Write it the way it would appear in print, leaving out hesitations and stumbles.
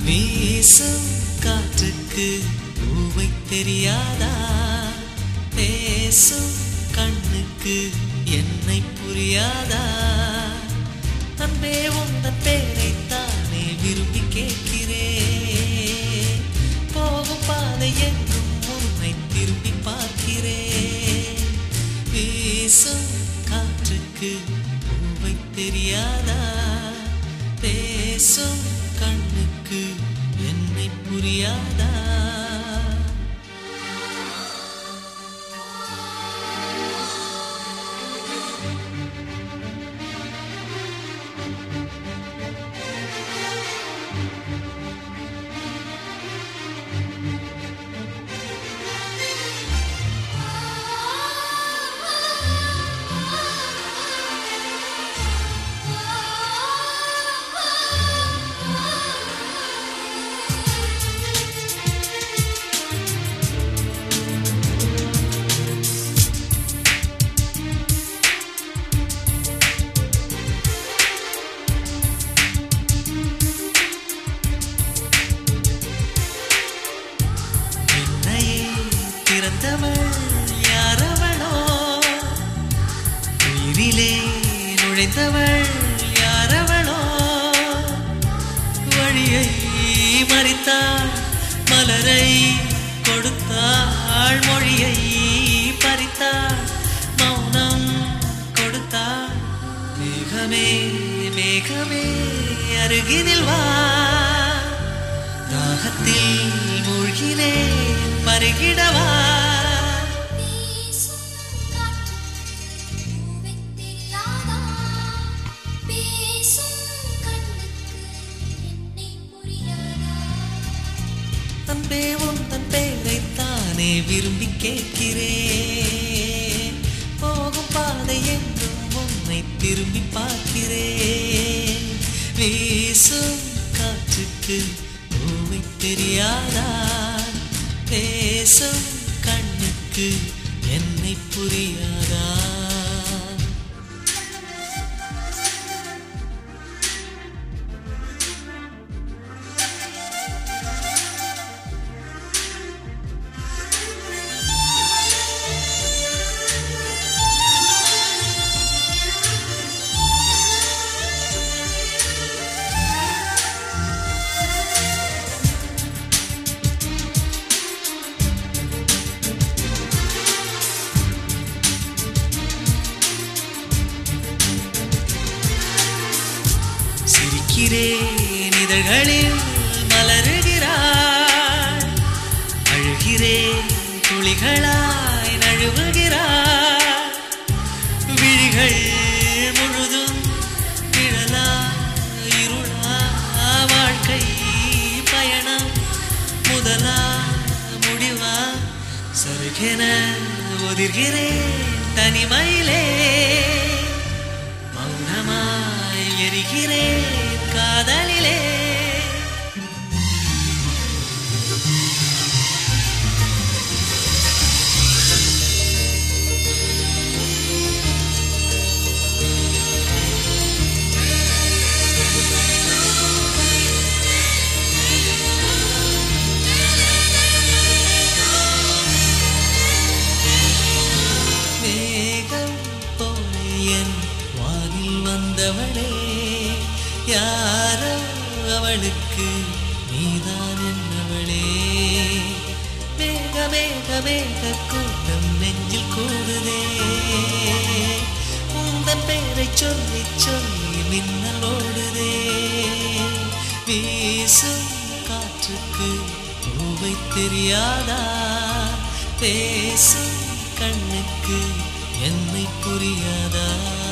வீசும் காற்றுக்கு பூவை தெரியாதா? பேசும் கண்ணுக்கு என்னை புரியாதா? அன்பே உந்தன் பேரைத்தானே விரும்பி கேட்கிறேன். போகும் பாதை எங்கும் உன்னை திரும்பி பார்க்கிறேன். வீசும் காற்றுக்கு பூவை தெரியாதா? பேசும் கண்ணுக்கு என்னை புரியாதா? பிறந்தவள் யாரவளோ? உயிரிலே நுழைந்தவள் யாரவளோ? வழியை மறித்தாள், மலரை கொடுத்தாள், மொழியை பறித்தாள், மௌனம் கொடுத்தாள். மேகமே மேகமே அருகினில் வா, தாகத்தில் மூழ்கினே மருகிடவா. அன்பே உந்தன் பேரைத்தானே விரும்பி கேட்கிறேன். போகும் பாதை என்றும் உன்னை திரும்பி பார்க்கிறேன். வீசும் காற்றுக்கு பூவை தெரியாதா? பேசும் கண்ணுக்கு என்னை புரியாதா? சிரிக்கிறேன் இதழ்களில் மலருகிறாள், அழுகிறேன் துளிகளாய் நழுவுகிறாள். விழிகள் முழுதும் நிழலா இருளா? வாழ்க்கை பயணம் முதலா முடிவா? சருகென ஒதிர்கிறேன் தனிமையிலே, மௌனமாய் எரிகிறேன் காதலிலே. மேகம் போல என் வானில் வந்தவளே, யாரோ அவளுக்கு நீதான் என்னவளே. மேக மேக மேக கூட்டம் நெஞ்சில் கூடுதே, உந்தன் பேரை சொல்லி சொல்லி மின்னல் ஓடுதே. வீசும் காற்றுக்கு பூவை தெரியாதா? பேசும் கண்ணுக்கு என்னை புரியாதா?